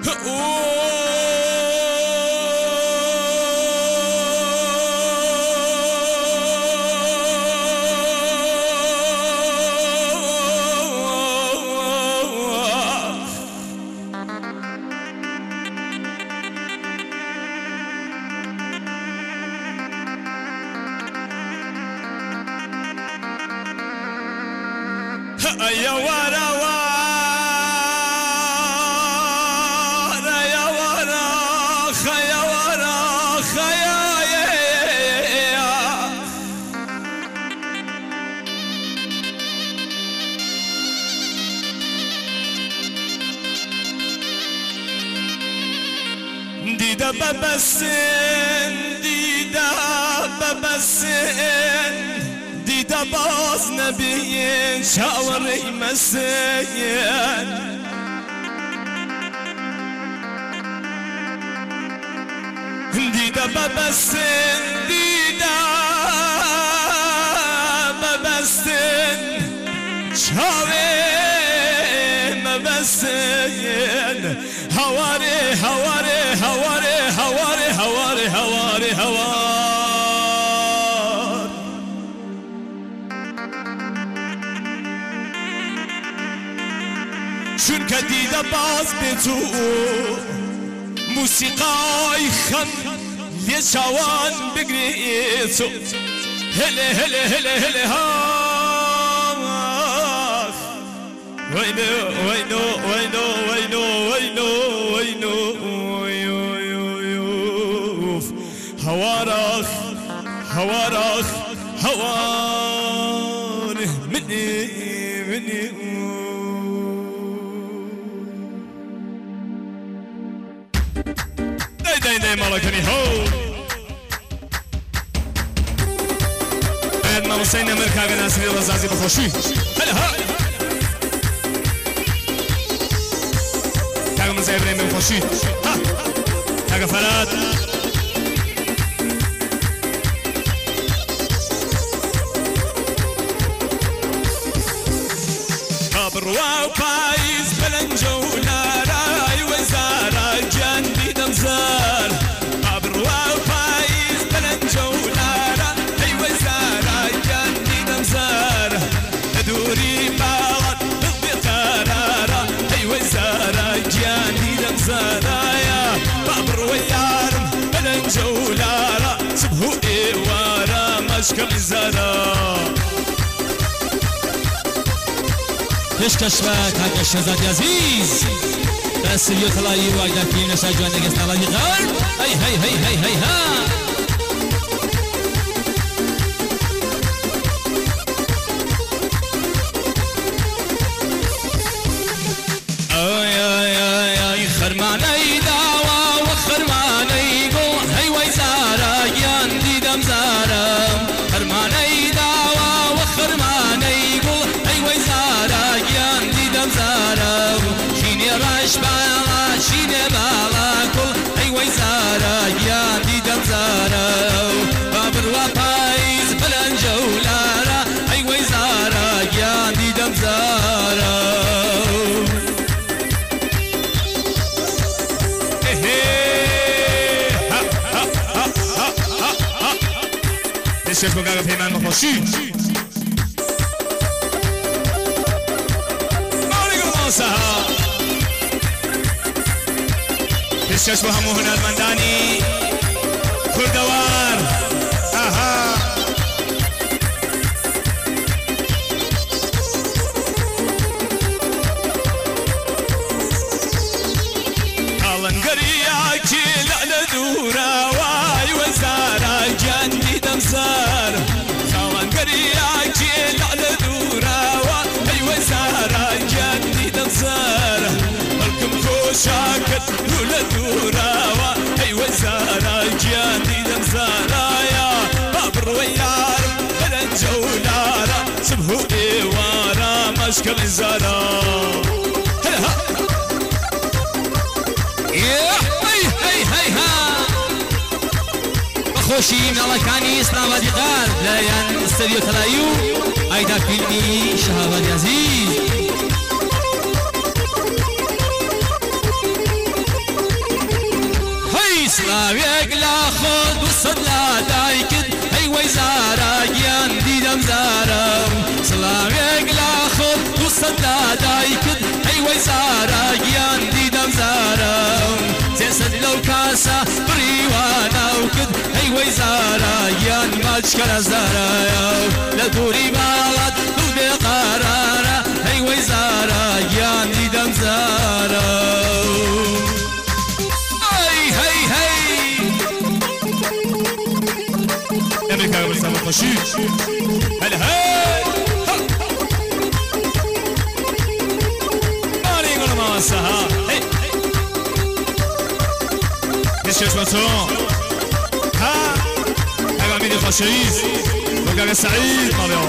يا ورا ورا يا ورا خيا ورا خيا ديدا ببسن ديدا ببسن ديدا باز نبيين شاوري مسين ديدا ببسن ديدا ببسن شاوري مبسين هواري هواري هواري هواري هواري هواري هواري چون که دیده باز به تو موسیقای خم یه جوان بگری تو هله هله هله هله ها وینو وینو وینو وینو وینو وینو هوارخ هوارخ هوار مني مني داي مالكني هو بعد ما وصلنا مركز ناس اللي رزازي بخوشي هلا ها تاga من زي ابراهيم بخوشي ها تاga فرات برواو بايز بلنجولا راي وزارة جندي دمزار برواو بايز بلنجولا راي وزارة جندي دمزار دوري باغت بالقرارة اي وزارة جندي دمزار يا بابر ويارم بلنجولا را سبهو ايوارا مشكل زارا کشکشوک حق شهزادی عزیز دستیو طلایی و اگر فیلم نشه جوانه گست طلایی غرب هی هی هی هی هی ها آی آی آی آی خرمانه داوا و خرمانه گو هی وی زارا گیان دیدم زارم خرمانه داوا و خرمانه گو هی وی زارا گیان دیدم زارم شینه راش بالا شینه بالا کل هی وی زارا گیان دیدم زارم بابر و پایز بلنجولارا هی وی زارا گیان دیدم زارم This is what I'm going to pay بسیار با همون هنرمندانی کردوار آها آلنگریا کی لعنه دورا وای وزارا جندی دمزار آلنگریا کی لعنه دورا وای وزارا جندی دمزار ملکم کوشاکت لولا دورا وای وزارا جندی دمزار یا بابر ویار بلن جولارا سبهو ایوارا مشکل زارا خوشی ملکانی اسلامبادی قلب لایان استودیو تلایو ایدا فیلمی شهابادی عزیز سلاويك لا خود وصد لا دايكد هي ويزارا يان ديدم زارم سلاويك لا خود وصد لا دايكد هي ويزارا يان ديدم زارم جسد لو كاسا بريوانا وكد هي ويزارا يان ماجكر زارا لدوري بالات ودي قرارا هي ويزارا يان ديدم زارم امريكا قبل سنة خشيش هلا هاي مالي يقول ما وسها نشيش مطرون ها هاي عميدي خشيش وقاقة سعيد مالي عمر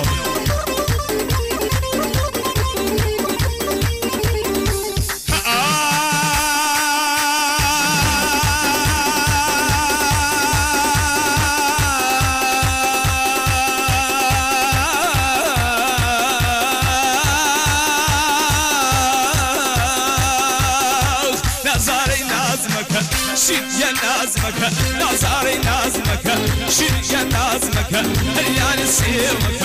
شيل يا نازمك نازاري نازمك شيل يا نازمك ريال السير